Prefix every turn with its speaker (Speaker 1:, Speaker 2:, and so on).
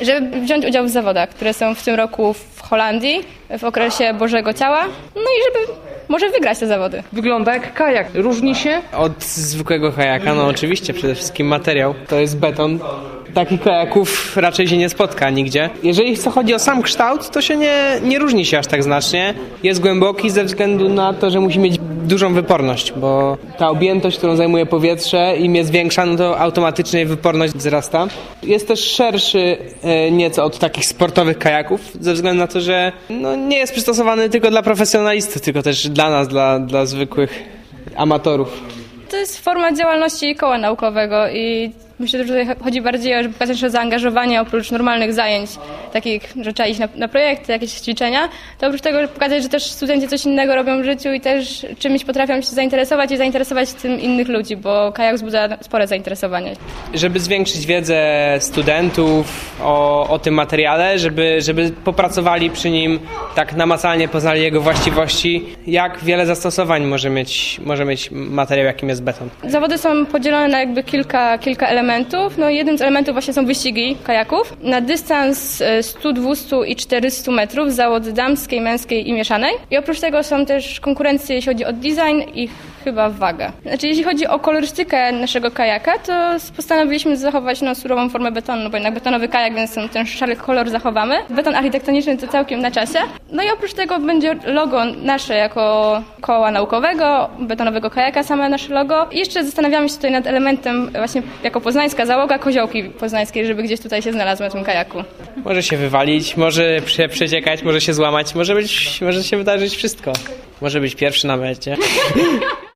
Speaker 1: żeby wziąć udział w zawodach, które są w tym roku w Holandii, w okresie Bożego Ciała, no i żeby może wygrać te zawody.
Speaker 2: Wygląda jak kajak. Różni się?
Speaker 3: Od zwykłego kajaka, no oczywiście, przede wszystkim materiał. To jest beton. Takich kajaków raczej się nie spotka nigdzie. Jeżeli chodzi o sam kształt, to się nie różni się aż tak znacznie. Jest głęboki ze względu na to, że musi mieć dużą wyporność, bo ta objętość, którą zajmuje powietrze, im jest większa, no to automatycznie wyporność wzrasta. Jest też szerszy nieco od takich sportowych kajaków, ze względu na to, że no, nie jest przystosowany tylko dla profesjonalistów, tylko też dla nas, dla zwykłych amatorów.
Speaker 1: To jest forma działalności koła naukowego i myślę, że tutaj chodzi bardziej o, żeby pokazać nasze zaangażowanie oprócz normalnych zajęć, takich, że trzeba iść na projekty, jakieś ćwiczenia, to oprócz tego pokazać, że też studenci coś innego robią w życiu i też czymś potrafią się zainteresować i zainteresować tym innych ludzi, bo kajak wzbudza spore zainteresowanie.
Speaker 3: Żeby zwiększyć wiedzę studentów o tym materiale, żeby popracowali przy nim, tak namacalnie poznali jego właściwości, jak wiele zastosowań może mieć materiał, jakim jest beton.
Speaker 1: Zawody są podzielone na jakby kilka elementów. No jednym z elementów właśnie są wyścigi kajaków. Na dystans 100, 200 i 400 metrów zawody damskiej, męskiej i mieszanej. I oprócz tego są też konkurencje, jeśli chodzi o design i chyba wagę. Znaczy, jeśli chodzi o kolorystykę naszego kajaka, to postanowiliśmy zachować surową formę betonu, bo jednak betonowy kajak, więc ten szary kolor zachowamy. Beton architektoniczny to całkiem na czasie. No i oprócz tego będzie logo nasze jako koła naukowego, betonowego kajaka, same nasze logo. I jeszcze zastanawiamy się tutaj nad elementem właśnie jako poznańska załoga koziołki poznańskiej, żeby gdzieś tutaj się znalazł na tym kajaku.
Speaker 3: Może się wywalić, może się przeciekać, może się złamać, może się wydarzyć wszystko. Może być pierwszy na mecie.